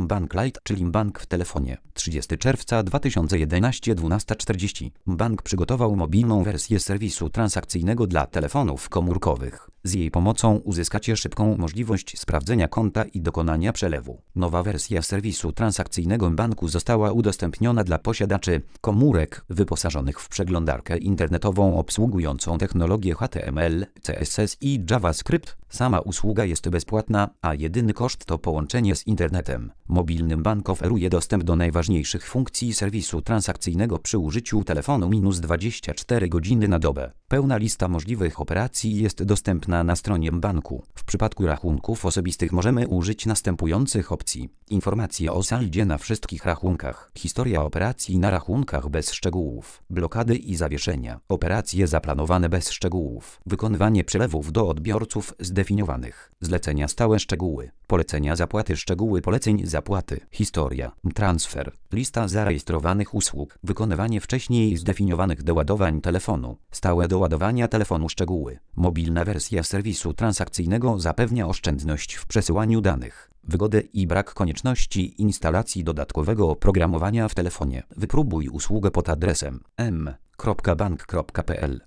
Bank Lite, czyli bank w telefonie. 30 czerwca 2011, 12:40. Bank przygotował mobilną wersję serwisu transakcyjnego dla telefonów komórkowych. Z jej pomocą uzyskacie szybką możliwość sprawdzenia konta i dokonania przelewu. Nowa wersja serwisu transakcyjnego banku została udostępniona dla posiadaczy komórek wyposażonych w przeglądarkę internetową obsługującą technologię HTML, CSS i JavaScript. Sama usługa jest bezpłatna, a jedyny koszt to połączenie z internetem. Mobilny bank oferuje dostęp do najważniejszych funkcji serwisu transakcyjnego przy użyciu telefonu -24 godziny na dobę. Pełna lista możliwych operacji jest dostępna na stronie banku. W przypadku rachunków osobistych możemy użyć następujących opcji. Informacje o saldzie na wszystkich rachunkach. Historia operacji na rachunkach bez szczegółów. Blokady i zawieszenia. Operacje zaplanowane bez szczegółów. Wykonywanie przelewów do odbiorców zdefiniowanych. Zlecenia stałe szczegóły. Polecenia zapłaty szczegóły poleceń zapłaty. Historia. Transfer. Lista zarejestrowanych usług. Wykonywanie wcześniej zdefiniowanych doładowań telefonu. Stałe doładowania telefonu szczegóły. Mobilna wersja serwisu transakcyjnego zapewnia oszczędność w przesyłaniu danych, wygodę i brak konieczności instalacji dodatkowego oprogramowania w telefonie. Wypróbuj usługę pod adresem m.bank.pl